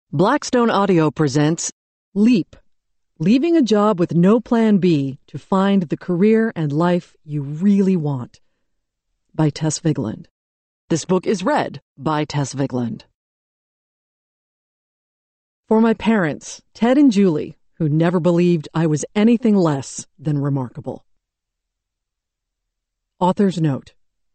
Blackstone Audio presents Leap, Leaving a Job with No Plan B to Find the Career and Life You Really Want, by Tess Vigland. This book is read by Tess Vigland. For my parents, Ted and Julie, who never believed I was anything less than remarkable. Author's note.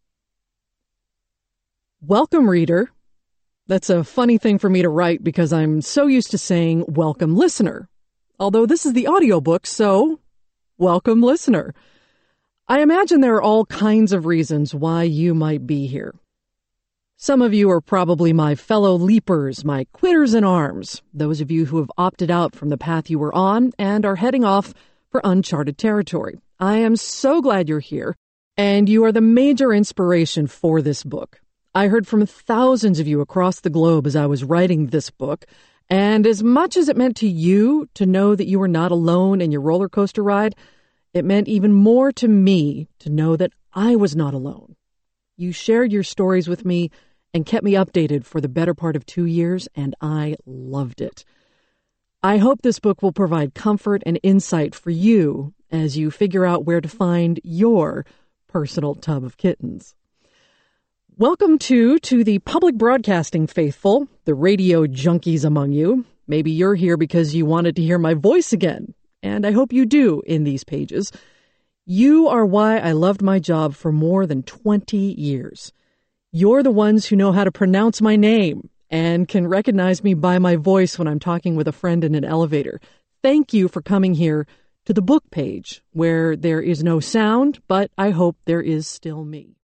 Welcome, reader. That's a funny thing for me to write because I'm so used to saying welcome, listener. Although this is the audiobook, so welcome, listener. I imagine there are all kinds of reasons why you might be here. Some of you are probably my fellow leapers, my quitters in arms, those of you who have opted out from the path you were on and are heading off for uncharted territory. I am so glad you're here, and you are the major inspiration for this book. I heard from thousands of you across the globe as I was writing this book, and as much as it meant to you to know that you were not alone in your roller coaster ride, it meant even more to me to know that I was not alone. You shared your stories with me and kept me updated for the better part of 2 years, and I loved it. I hope this book will provide comfort and insight for you as you figure out where to find your personal tub of kittens. Welcome to the public broadcasting faithful, the radio junkies among you. Maybe you're here because you wanted to hear my voice again, and I hope you do in these pages. You are why I loved my job for more than 20 years. You're the ones who know how to pronounce my name and can recognize me by my voice when I'm talking with a friend in an elevator. Thank you for coming here to the book page, where there is no sound, but I hope there is still me.